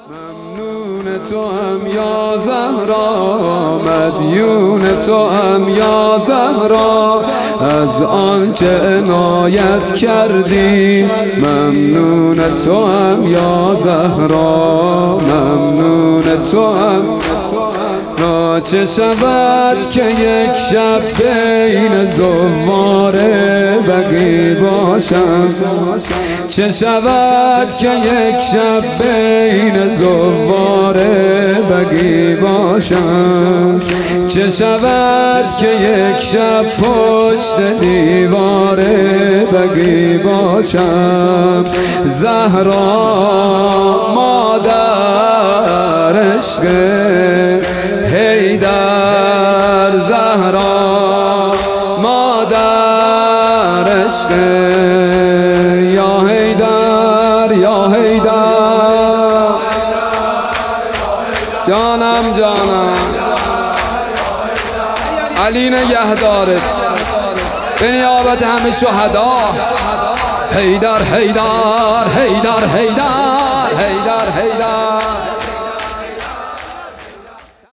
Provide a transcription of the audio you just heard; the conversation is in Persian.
ممنون تو هم یا زهرا، مدیون تو هم یا زهرا، از آنچه عنایت کردی. ممنون تو هم یا زهرا، ممنون تو هم. چه شود که یک شب بین زوار بقی باشم، چه شود که یک شب بین زوار بقی باشم، چه شود که یک شب پشت دیوار بقی باشم. زهرا مادر عشق حیدر، زهرا مادر عشق یا حیدر، یا حیدر جانم جانم. علی نگهدارت به نیابت همه شهدا. حیدر حیدر حیدر حیدر حیدر حیدر